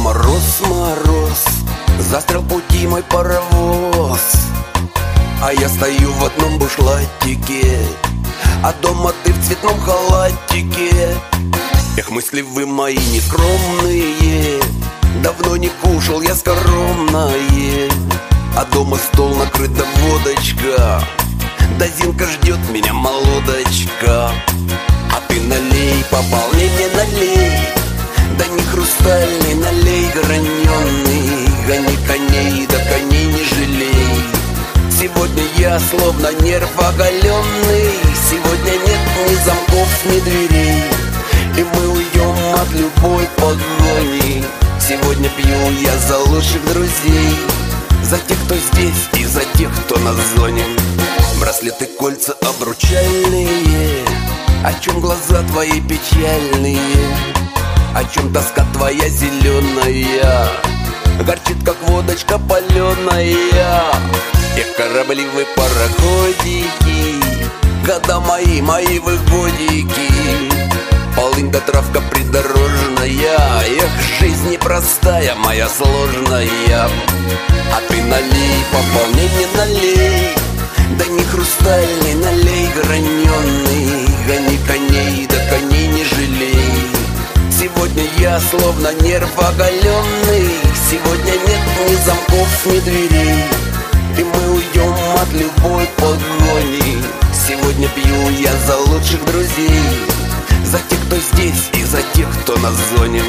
мороз, мороз, застрял в пути мой паровоз. А я стою в одном бушлатике, а дома ты в цветном халатике. Эх, мысли вы мои нескромные, давно не кушал я скоромное. А дома стол накрыта водочка, да Зинка ждет меня, молодочка. А ты налей, пополнение налей, да не хрустальный, налей граненый. Гони коней, да коней не жалей. Сегодня я словно нерв оголенный, сегодня нет ни замков, ни дверей, и мы уйдем от любой погони. Сегодня пью я за лучших друзей, за тех, кто здесь, и за тех, кто на зоне. Браслеты, кольца обручальные, о чем глаза твои печальные, о чем тоска твоя зеленая, горчит, как водочка паленая. Эх, корабли вы, пароходики, года мои, мои вы годики. Полынь да травка придорожная, эх, жизнь непростая, моя сложная. А ты налей, пополнение налей, да не хрустальный, налей граненый. Гони коней, да коней не жалей. Сегодня я словно нерв оголенный, сегодня нет ни замков, ни дверей, и мы уйдем от любой погони. Сегодня пью я за лучших друзей, за тех, кто здесь, и за тех, кто на зоне.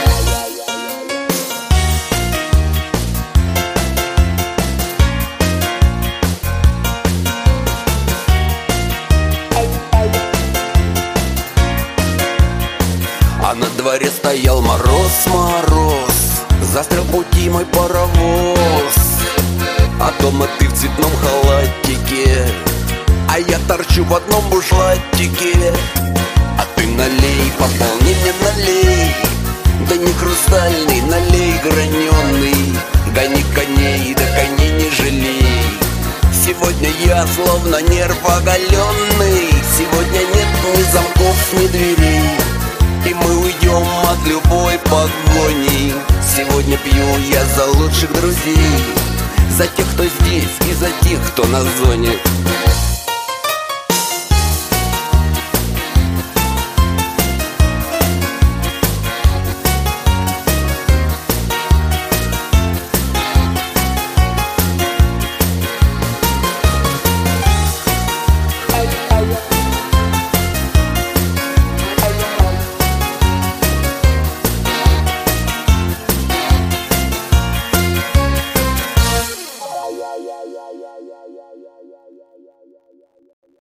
А на дворе стоял мороз, мороз, застрял в пути мой паровоз. А дома ты в цветном халатике, а я торчу в одном бушлатике. А ты налей, пополнение налей, да не хрустальный, налей граненый. Гони коней, да коней не жалей. Сегодня я словно нерв оголенный, сегодня нет ни замков, ни дверей, и мы уйдем от любой погони. Сегодня пью я за лучших друзей, за тех, кто здесь, и за тех, кто на зоне.